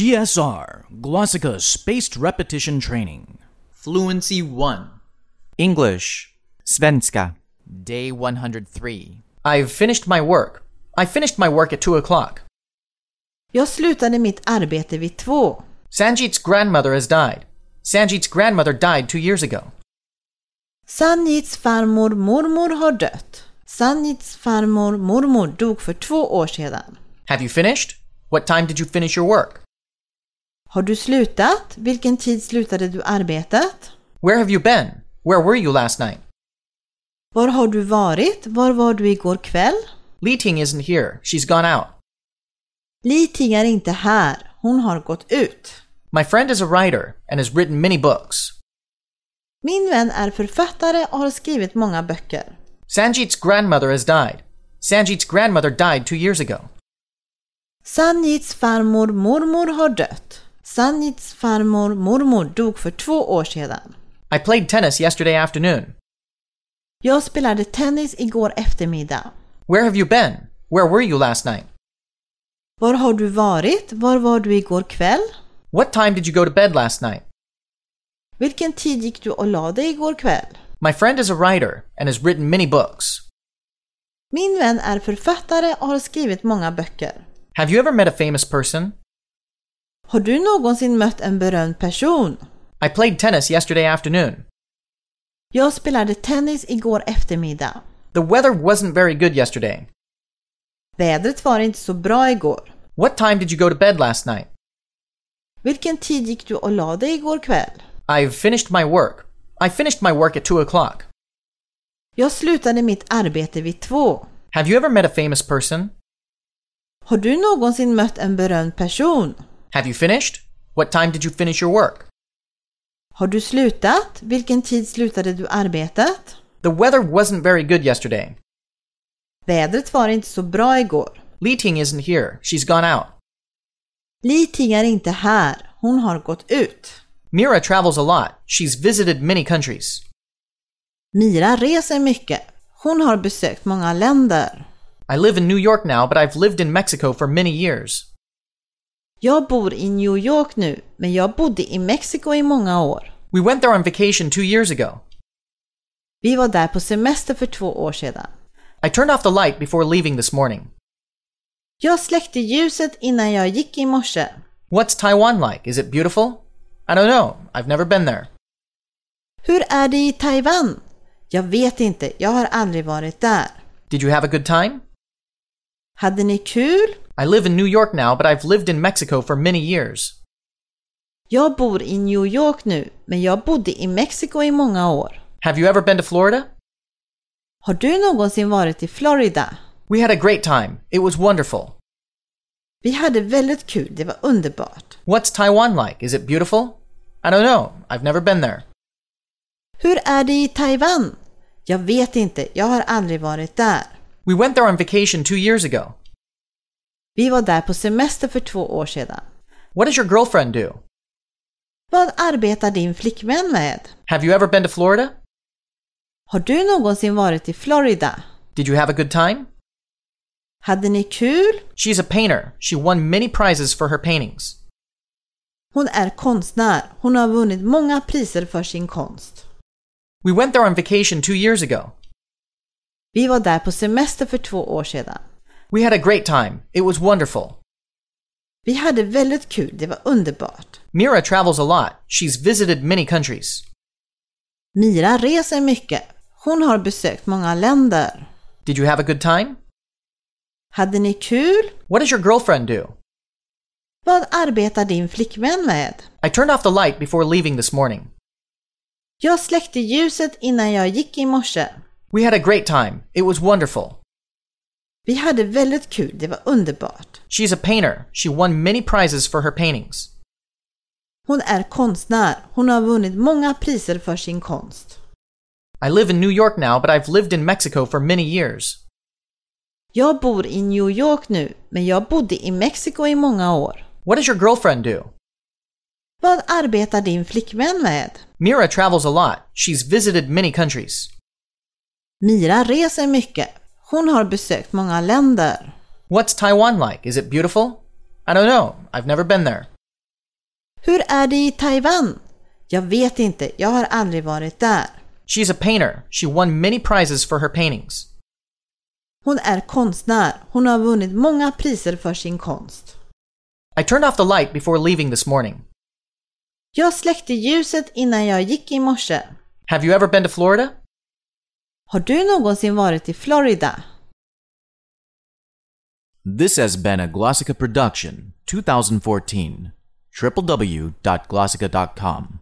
GSR, Glossika Spaced Repetition Training. Fluency 1. English. Svenska. Day 103. I've finished my work. I finished my work at 2 o'clock. Jag slutade mitt arbete vid 2. Sanjit's grandmother has died. Sanjit's grandmother died 2 years ago. Sanjits farmor mormor har dött. Sanjits farmor mormor dog för 2 år sedan. Have you finished? What time did you finish your work? Har du slutat? Vilken tid slutade du arbetet? Where have you been? Where were you last night? Var har du varit? Var var du igår kväll? Li Ting isn't here. She's gone out. Li Ting är inte här. Hon har gått ut. My friend is a writer and has written many books. Min vän är författare och har skrivit många böcker. Sanjit's grandmother has died. Sanjit's grandmother died 2 years ago. Sanjits farmor mormor har dött. Sanjits farmor mormor dog för 2 år sedan. I played tennis yesterday afternoon. Jag spelade tennis igår eftermiddag. Where have you been? Where were you last night? Var har du varit? Var var du igår kväll? What time did you go to bed last night? Vilken tid gick du och la dig igår kväll? My friend is a writer and has written many books. Min vän är författare och har skrivit många böcker. Have you ever met a famous person? Har du någonsin mött en berömd person? I played tennis yesterday afternoon. Jag spelade tennis igår eftermiddag. The weather wasn't very good yesterday. Vädret var inte så bra igår. What time did you go to bed last night? Vilken tid gick du och la dig igår kväll? I've finished my work. I finished my work at 2 o'clock. Jag slutade mitt arbete vid 2. Have you ever met a famous person? Har du någonsin mött en berömd person? Have you finished? What time did you finish your work? Har du slutat? Vilken tid slutade du arbetet? The weather wasn't very good yesterday. Vädret var inte så bra igår. Li Ting isn't here. She's gone out. Li Ting är inte här. Hon har gått ut. Mira travels a lot. She's visited many countries. Mira reser mycket. Hon har besökt många länder. I live in New York now, but I've lived in Mexico for many years. Jag bor i New York nu, men jag bodde i Mexiko i många år. We went there on vacation 2 years ago. Vi var där på semester för 2 år sedan. I turned off the light before leaving this morning. Jag släckte ljuset innan jag gick i morse. What's Taiwan like? Is it beautiful? I don't know. I've never been there. Hur är det i Taiwan? Jag vet inte, jag har aldrig varit där. Did you have a good time? Hade ni kul? I live in New York now, but I've lived in Mexico for many years. Jag bor i New York nu, men jag bodde i Mexiko i många år. Have you ever been to Florida? Har du någonsin varit i Florida? We had a great time. It was wonderful. Vi hade väldigt kul, det var underbart. What's Taiwan like? Is it beautiful? I don't know. I've never been there. Hur är det i Taiwan? Jag vet inte, jag har aldrig varit där. We went there on vacation 2 years ago. Vi var där på semester för 2 år sedan. What does your girlfriend do? Vad arbetar din flickvän med? Have you ever been to Florida? Har du någonsin varit i Florida? Did you have a good time? Hade ni kul? She's a painter. She won many prizes for her paintings. Hon är konstnär. Hon har vunnit många priser för sin konst. We went there on vacation 2 years ago. Vi var där på semester för 2 år sedan. We had a great time. It was wonderful. Vi hade väldigt kul, det var underbart. Mira travels a lot. She's visited many countries. Mira reser mycket. Hon har besökt många länder. Did you have a good time? Hade ni kul? What does your girlfriend do? Vad arbetar din flickvän med? I turned off the light before leaving this morning. Jag släckte ljuset innan jag gick i morse. We had a great time. It was wonderful. Vi hade väldigt kul, det var underbart. She's a painter. She won many prizes for her paintings. Hon är konstnär. Hon har vunnit många priser för sin konst. I live in New York now, but I've lived in Mexico for many years. Jag bor i New York nu, men jag bodde i Mexiko i många år. What does your girlfriend do? Vad arbetar din flickvän med? Mira travels a lot. She's visited many countries. Mira reser mycket. Hon har besökt många länder. What's Taiwan like? Is it beautiful? I don't know. I've never been there. Hur är det i Taiwan? Jag vet inte, jag har aldrig varit där. She's a painter. She won many prizes for her paintings. Hon är konstnär. Hon har vunnit många priser för sin konst. I turned off the light before leaving this morning. Jag släckte ljuset innan jag gick i morse. Have you ever been to Florida? Har du någonsin varit i Florida? This has been a Glossica production, 2014. www.glossica.com